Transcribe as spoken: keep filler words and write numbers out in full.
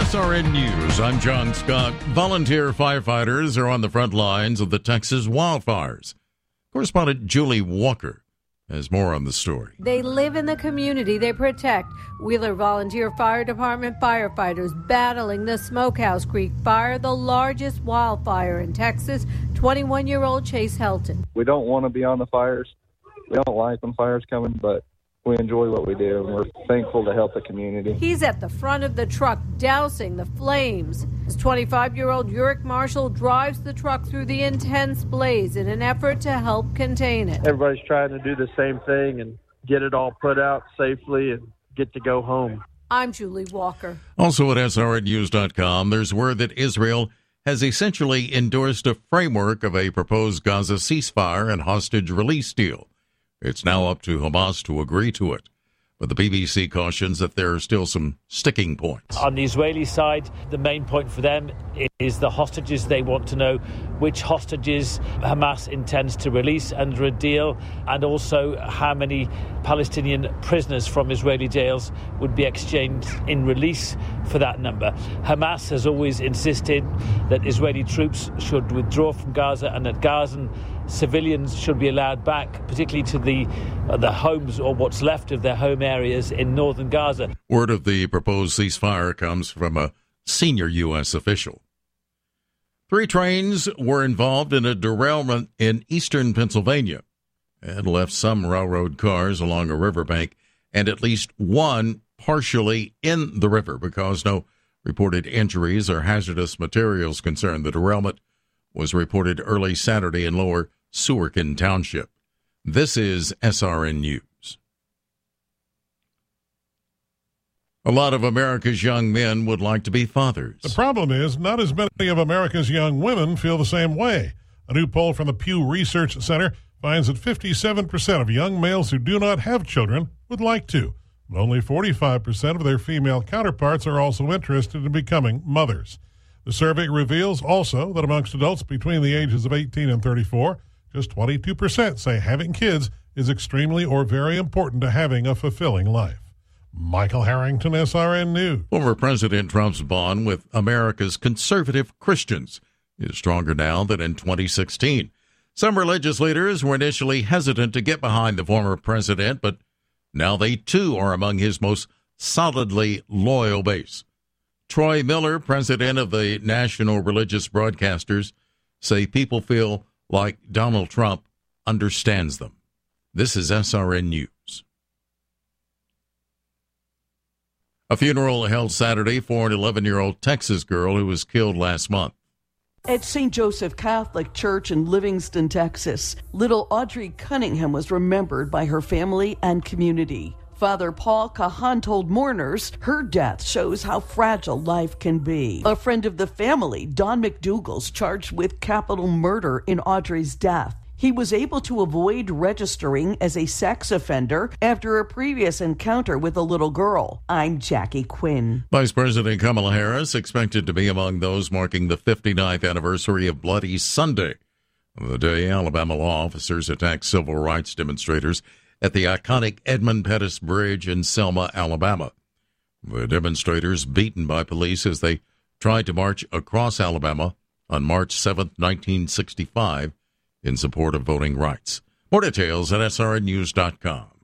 S R N News, I'm John Scott. Volunteer firefighters are on the front lines of the Texas wildfires. Correspondent Julie Walker has more on the story. They live in the community they protect. Wheeler Volunteer Fire Department firefighters battling the Smokehouse Creek fire, the largest wildfire in Texas. twenty-one-year-old Chase Helton. We don't want to be on the fires. We don't like when fires coming, but we enjoy what we do, and we're thankful to help the community. He's at the front of the truck dousing the flames. His twenty-five-year-old Uric Marshall drives the truck through the intense blaze in an effort to help contain it. Everybody's trying to do the same thing and get it all put out safely and get to go home. I'm Julie Walker. Also at S R N news dot com, there's word that Israel has essentially endorsed a framework of a proposed Gaza ceasefire and hostage release deal. It's now up to Hamas to agree to it. But the B B C cautions that there are still some sticking points. On the Israeli side, the main point for them is the hostages. They want to know which hostages Hamas intends to release under a deal, and also how many Palestinian prisoners from Israeli jails would be exchanged in release for that number. Hamas has always insisted that Israeli troops should withdraw from Gaza and that Gazan civilians should be allowed back, particularly to the uh, the homes or what's left of their home areas in northern Gaza. Word of the proposed ceasefire comes from a senior U S official. Three trains were involved in a derailment in eastern Pennsylvania and left some railroad cars along a riverbank and at least one partially in the river because no reported injuries or hazardous materials concerned. The derailment was reported early Saturday in Lower Sewerkin Township. This is S R N News. A lot of America's young men would like to be fathers. The problem is not as many of America's young women feel the same way. A new poll from the Pew Research Center finds that fifty-seven percent of young males who do not have children would like to. But only forty-five percent of their female counterparts are also interested in becoming mothers. The survey reveals also that amongst adults between the ages of eighteen and thirty-four, just twenty-two percent say having kids is extremely or very important to having a fulfilling life. Michael Harrington, S R N News. Former President Trump's bond with America's conservative Christians is stronger now than in twenty sixteen. Some religious leaders were initially hesitant to get behind the former president, but now they too are among his most solidly loyal base. Troy Miller, president of the National Religious Broadcasters, say people feel like Donald Trump understands them. This is S R N News. A funeral held Saturday for an eleven-year-old Texas girl who was killed last month. At Saint Joseph Catholic Church in Livingston, Texas, little Audrey Cunningham was remembered by her family and community. Father Paul Kahan told mourners her death shows how fragile life can be. A friend of the family, Don McDougal's charged with capital murder in Audrey's death. He was able to avoid registering as a sex offender after a previous encounter with a little girl. I'm Jackie Quinn. Vice President Kamala Harris expected to be among those marking the fifty-ninth anniversary of Bloody Sunday, the day Alabama law officers attacked civil rights demonstrators at the iconic Edmund Pettus Bridge in Selma, Alabama. The demonstrators beaten by police as they tried to march across Alabama on March seventh, nineteen sixty-five, in support of voting rights. More details at S R N news dot com.